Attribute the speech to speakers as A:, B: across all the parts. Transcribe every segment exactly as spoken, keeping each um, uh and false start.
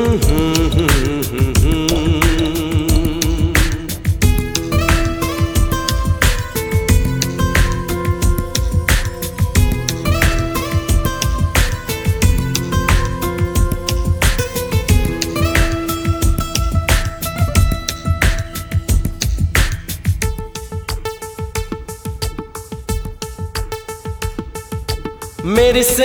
A: మెరిసే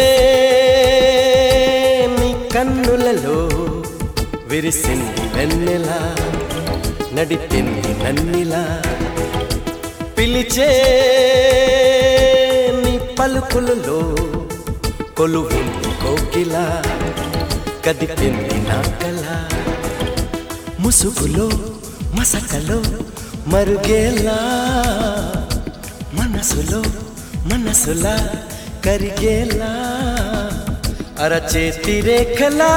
A: నీ కన్నులలో విరిసింది వెన్నెలా, నడిపింది నన్నిలా. పిలిచే నీ పలుకులలో కొలువుంది కోకిలా, కదిపింది నా కల. ముసుగులో మసకలో మరుగేలా, మనసులో మనసులా కరిగేలా. అరచేతి రేఖలా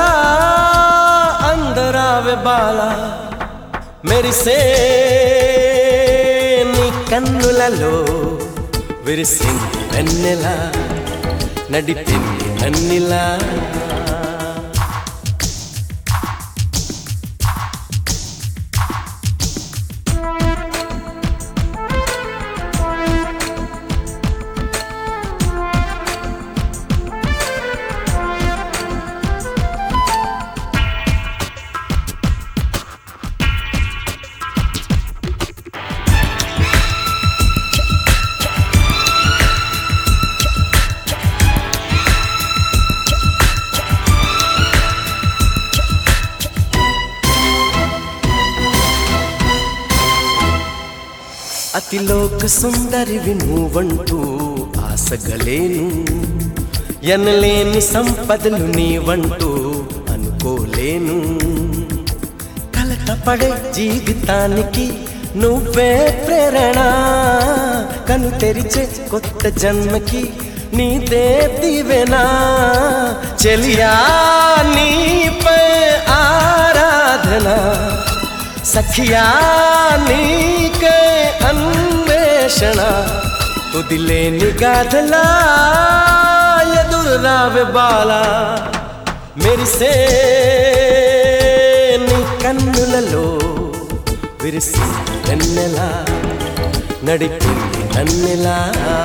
A: అందరావే బాలా, మెరిసే నీ కన్నులలో విరిసింది వెన్నెలా, నడిపింది నన్నిలా. అతిలోక సుందరివి నువ్వంటూ ఆశగలేను, ఎనలేని సంపదలు నీవంటూ అనుకోలేను. కలతపడే జీవితానికి నువ్వే ప్రేరణ, కను తెరిచే కొత్త జన్మకి నీదే దీవెనా. చెలియా నీపై ఆరాధన, సఖియా నీకే అన్వేషణ. వదిలేని గాథలా ఎదురు రావే బాలా, మెరిసే నీ కన్నులలో విరిసింది వెన్నెలా, నడిపింది నన్నెలా.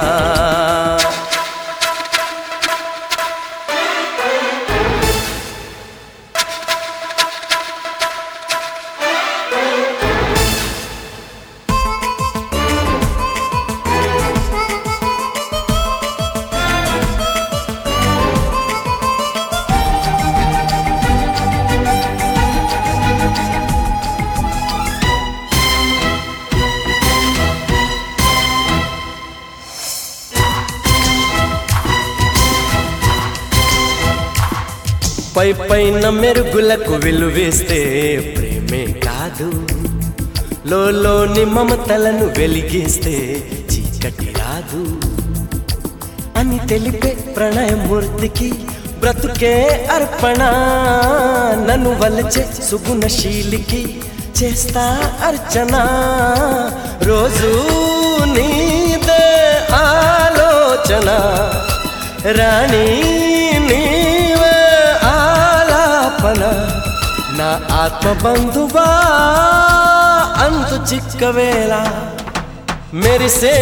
A: పై పైన మెరుగులకు విలువేస్తే ప్రేమే కాదు, లోలోని మమతలను వెలిగిస్తే చీకటి రాదు అని తెలిపే ప్రణయమూర్తికి బ్రతుకే అర్పణ. నన్ను వలచే సుగుణశీలికి చేస్తా అర్చన. రోజు నీదే ఆలోచన, రాణి నీవే ఆలాపన. నా ఆత్మ బంధువా అంతు చిక్కవేళ, మెరిసే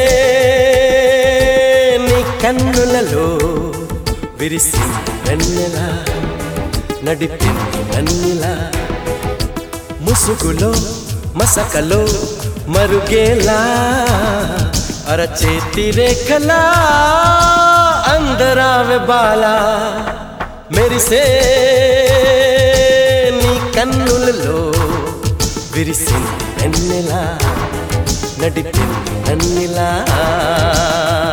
A: నీ కన్నులలో విరిసింది వెన్నెలా, నడిపింది నన్నిలా. ముసుగులో మసకలో మరుగేలా, అరచేతి రేఖలా అందరావే బాలా, మెరిసే నీ కన్నులలో విరిసింది వెన్నెలా, నడిపింది నన్నిలా.